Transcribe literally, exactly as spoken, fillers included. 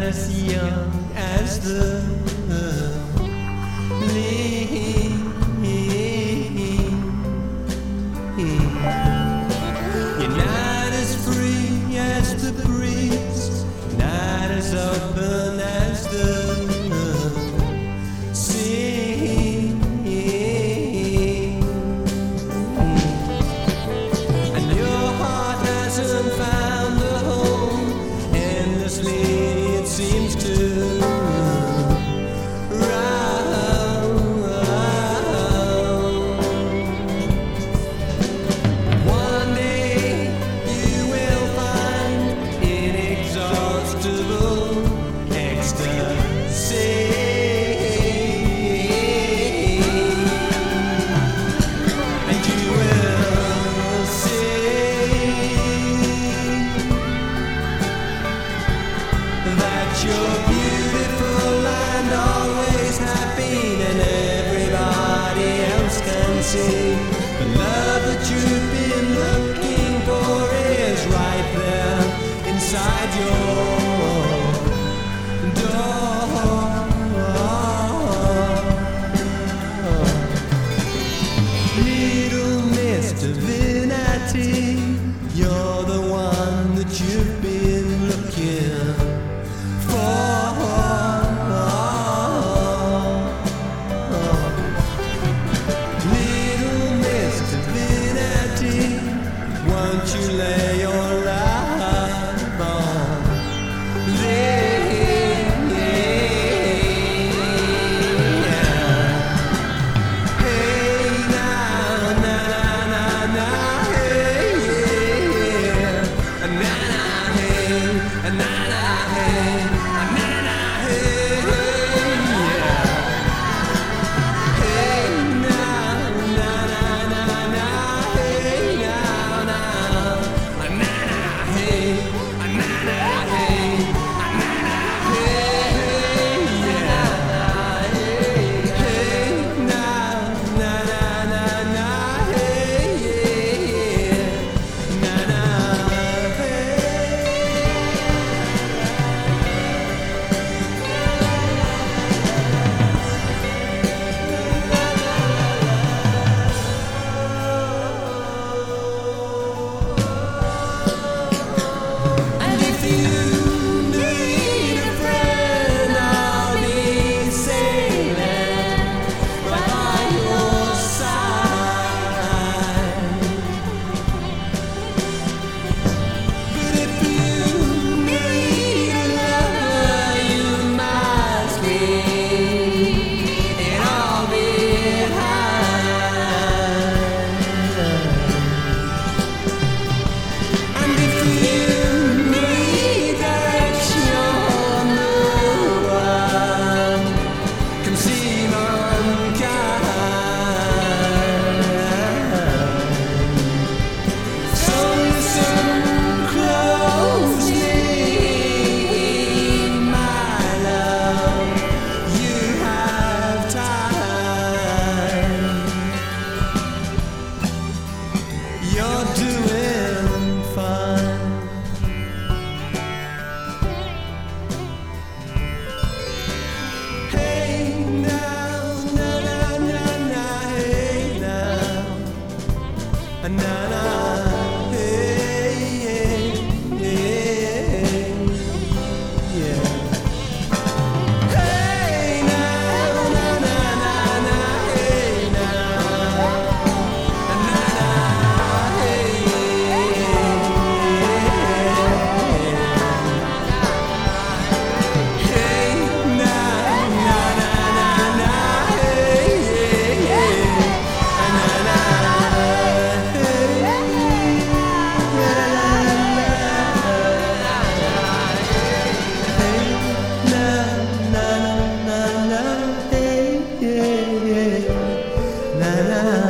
as young as the leaf. You're not as free as the breeze, not as open as the sea. And your heart hasn't found a home, endlessly it seems to your beautiful land always have been, and everybody else can see the love that you've been looking for is right there inside your door. Little Miss Divinity, you're the one that you've been looking. Little Miss Divinity, won't you lay your life on this? Hey now, na na na na, hey yeah, na na hey, na na hey. You're doing fine. Hey now, na na na na, hey now, na na, hey, hey, hey, yeah. Hey now, na na na na, hey now. Na na